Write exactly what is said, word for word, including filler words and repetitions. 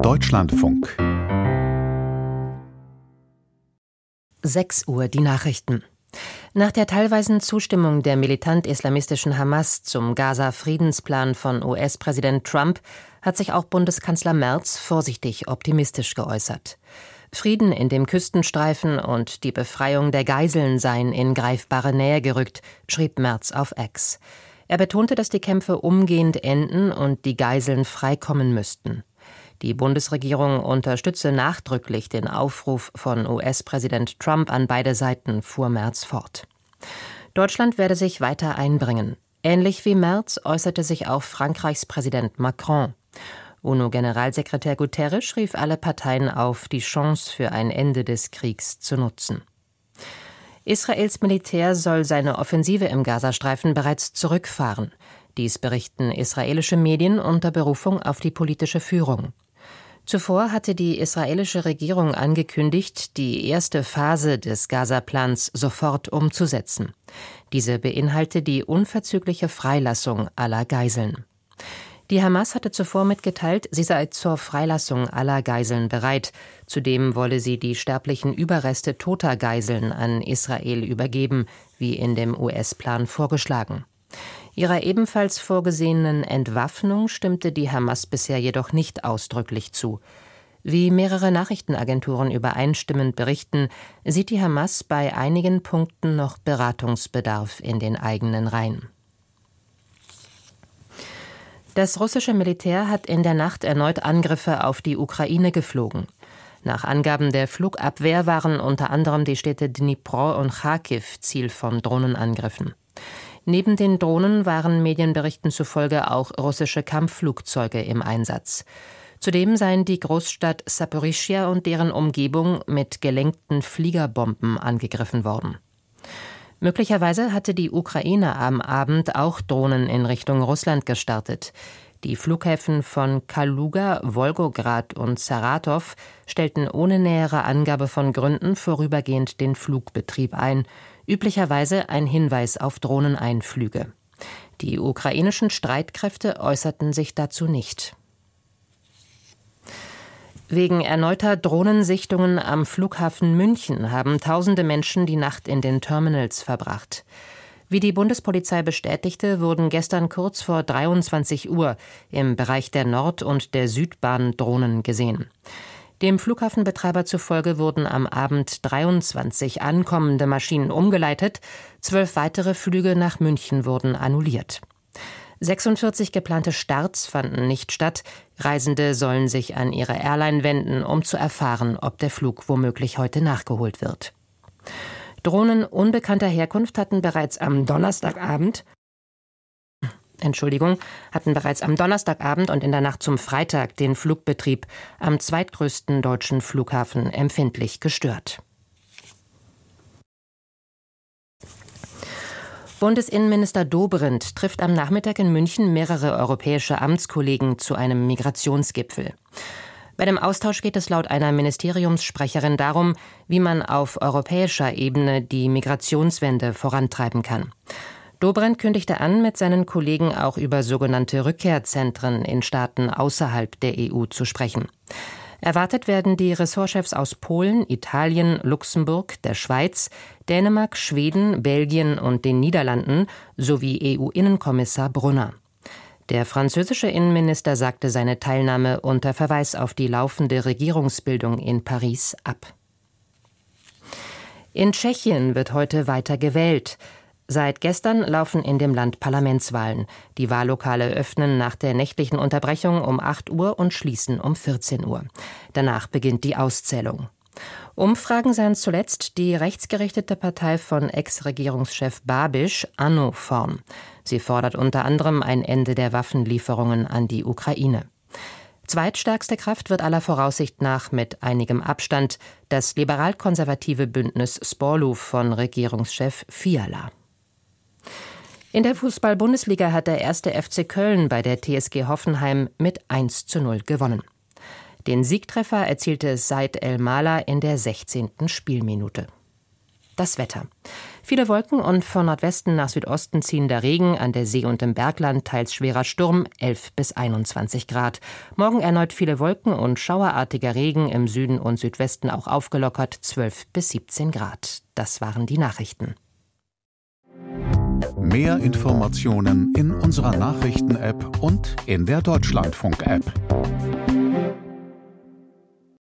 Deutschlandfunk. sechs Uhr die Nachrichten. Nach der teilweisen Zustimmung der militant-islamistischen Hamas zum Gaza-Friedensplan von U S-Präsident Trump hat sich auch Bundeskanzler Merz vorsichtig optimistisch geäußert. Frieden in dem Küstenstreifen und die Befreiung der Geiseln seien in greifbare Nähe gerückt, schrieb Merz auf X. Er betonte, dass die Kämpfe umgehend enden und die Geiseln freikommen müssten. Die Bundesregierung unterstütze nachdrücklich den Aufruf von U S-Präsident Trump an beide Seiten, fuhr Merz fort. Deutschland werde sich weiter einbringen. Ähnlich wie Merz äußerte sich auch Frankreichs Präsident Macron. UNO-Generalsekretär Guterres rief alle Parteien auf, die Chance für ein Ende des Kriegs zu nutzen. Israels Militär soll seine Offensive im Gazastreifen bereits zurückfahren. Dies berichten israelische Medien unter Berufung auf die politische Führung. Zuvor hatte die israelische Regierung angekündigt, die erste Phase des Gaza-Plans sofort umzusetzen. Diese beinhalte die unverzügliche Freilassung aller Geiseln. Die Hamas hatte zuvor mitgeteilt, sie sei zur Freilassung aller Geiseln bereit. Zudem wolle sie die sterblichen Überreste toter Geiseln an Israel übergeben, wie in dem U S-Plan vorgeschlagen. Ihrer ebenfalls vorgesehenen Entwaffnung stimmte die Hamas bisher jedoch nicht ausdrücklich zu. Wie mehrere Nachrichtenagenturen übereinstimmend berichten, sieht die Hamas bei einigen Punkten noch Beratungsbedarf in den eigenen Reihen. Das russische Militär hat in der Nacht erneut Angriffe auf die Ukraine geflogen. Nach Angaben der Flugabwehr waren unter anderem die Städte Dnipro und Charkiw Ziel von Drohnenangriffen. Neben den Drohnen waren Medienberichten zufolge auch russische Kampfflugzeuge im Einsatz. Zudem seien die Großstadt Saporischschja und deren Umgebung mit gelenkten Fliegerbomben angegriffen worden. Möglicherweise hatte die Ukraine am Abend auch Drohnen in Richtung Russland gestartet. Die Flughäfen von Kaluga, Wolgograd und Saratow stellten ohne nähere Angabe von Gründen vorübergehend den Flugbetrieb ein. Üblicherweise ein Hinweis auf Drohneneinflüge. Die ukrainischen Streitkräfte äußerten sich dazu nicht. Wegen erneuter Drohnensichtungen am Flughafen München haben tausende Menschen die Nacht in den Terminals verbracht. Wie die Bundespolizei bestätigte, wurden gestern kurz vor dreiundzwanzig Uhr im Bereich der Nord- und der Südbahn Drohnen gesehen. Dem Flughafenbetreiber zufolge wurden am Abend dreiundzwanzig ankommende Maschinen umgeleitet, zwölf weitere Flüge nach München wurden annulliert. sechsundvierzig geplante Starts fanden nicht statt. Reisende sollen sich an ihre Airline wenden, um zu erfahren, ob der Flug womöglich heute nachgeholt wird. Drohnen unbekannter Herkunft hatten bereits am Donnerstagabend Entschuldigung, hatten bereits am Donnerstagabend und in der Nacht zum Freitag den Flugbetrieb am zweitgrößten deutschen Flughafen empfindlich gestört. Bundesinnenminister Dobrindt trifft am Nachmittag in München mehrere europäische Amtskollegen zu einem Migrationsgipfel. Bei dem Austausch geht es laut einer Ministeriumssprecherin darum, wie man auf europäischer Ebene die Migrationswende vorantreiben kann. Dobrindt kündigte an, mit seinen Kollegen auch über sogenannte Rückkehrzentren in Staaten außerhalb der E U zu sprechen. Erwartet werden die Ressortchefs aus Polen, Italien, Luxemburg, der Schweiz, Dänemark, Schweden, Belgien und den Niederlanden sowie E U-Innenkommissar Brunner. Der französische Innenminister sagte seine Teilnahme unter Verweis auf die laufende Regierungsbildung in Paris ab. In Tschechien wird heute weiter gewählt. Seit gestern laufen in dem Land Parlamentswahlen. Die Wahllokale öffnen nach der nächtlichen Unterbrechung um acht Uhr und schließen um vierzehn Uhr. Danach beginnt die Auszählung. Umfragen sahen zuletzt die rechtsgerichtete Partei von Ex-Regierungschef Babiš ANO vorn. Sie fordert unter anderem ein Ende der Waffenlieferungen an die Ukraine. Zweitstärkste Kraft wird aller Voraussicht nach mit einigem Abstand das liberal-konservative Bündnis Sporlu von Regierungschef Fiala. In der Fußball-Bundesliga hat der erste F C Köln bei der T S G Hoffenheim mit eins zu null gewonnen. Den Siegtreffer erzielte Said El Mala in der sechzehnten Spielminute. Das Wetter. Viele Wolken und von Nordwesten nach Südosten ziehender Regen, an der See und im Bergland teils schwerer Sturm, elf bis einundzwanzig Grad. Morgen erneut viele Wolken und schauerartiger Regen, im Süden und Südwesten auch aufgelockert, zwölf bis siebzehn Grad. Das waren die Nachrichten. Mehr Informationen in unserer Nachrichten-App und in der Deutschlandfunk-App.